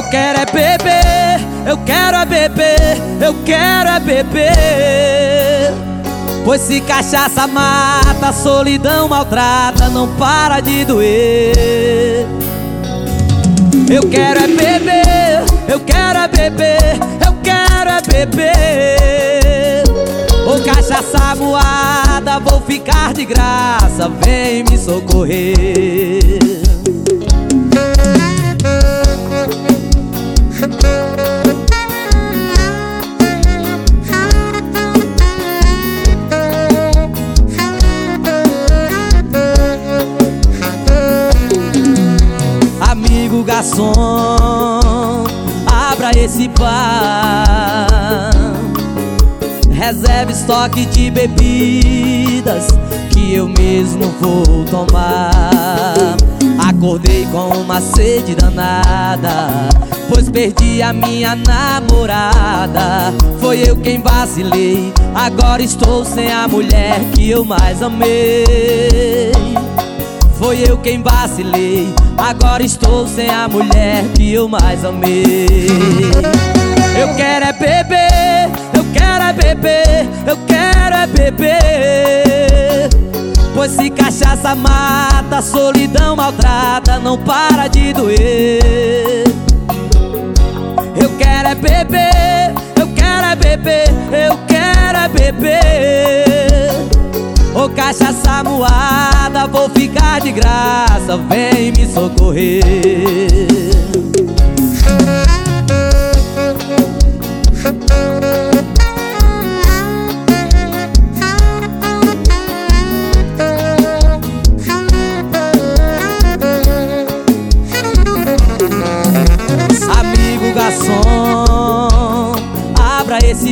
quero é beber, eu quero é beber, eu quero é beber. Pois se cachaça mata, solidão maltrata, não para de doer. Eu quero é beber, eu quero é beber, eu quero é beber. Ô cachaça moada, vou ficar de graça, vem me socorrer. Amigo garçom, abra esse bar, reserve estoque de bebidas que eu mesmo vou tomar. Acordei com uma sede danada, pois perdi a minha namorada. Foi eu quem vacilei, agora estou sem a mulher que eu mais amei. Foi eu quem vacilei, agora estou sem a mulher que eu mais amei. Eu quero é beber, eu quero é beber, eu quero é beber. Pois se cachaça mata, solidão maltrata, não para de doer. Eu quero é beber, eu quero é beber, eu quero é beber. Ô cachaça moada, vou ficar de graça, vem me socorrer. Amigo garçom, abra esse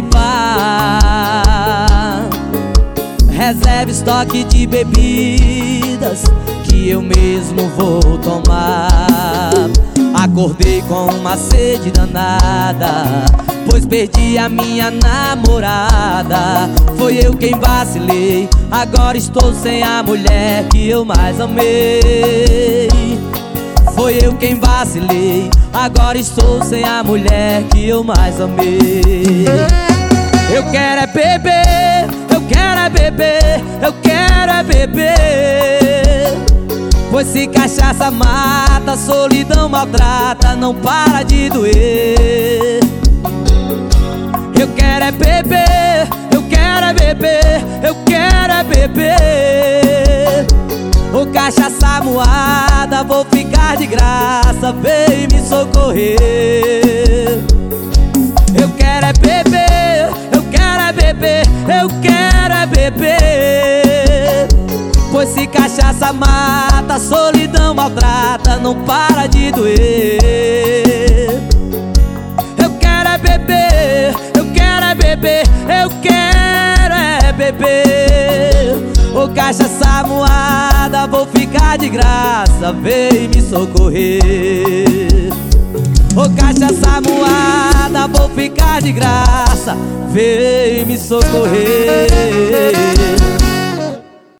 bar, reserve estoque de bebidas que eu mesmo vou tomar. Acordei com uma sede danada, pois perdi a minha namorada. Foi eu quem vacilei, agora estou sem a mulher que eu mais amei. Foi eu quem vacilei, agora estou sem a mulher que eu mais amei. Eu quero é beber, eu quero é beber, eu quero é beber. Pois se cachaça mata, solidão maltrata, não para de doer. Eu quero é beber, eu quero é beber, eu quero é beber. Ô cachaça moada, vou ficar de graça, vem me socorrer. Eu quero é beber, eu quero é beber, eu quero é beber. Pois se cachaça mata, solidão maltrata, não para de doer. Eu quero é beber, eu quero é beber, eu quero é beber. Ô cachaça moada, vou ficar de graça, vem me socorrer. Ô cachaça moada, vou ficar de graça, vem me socorrer.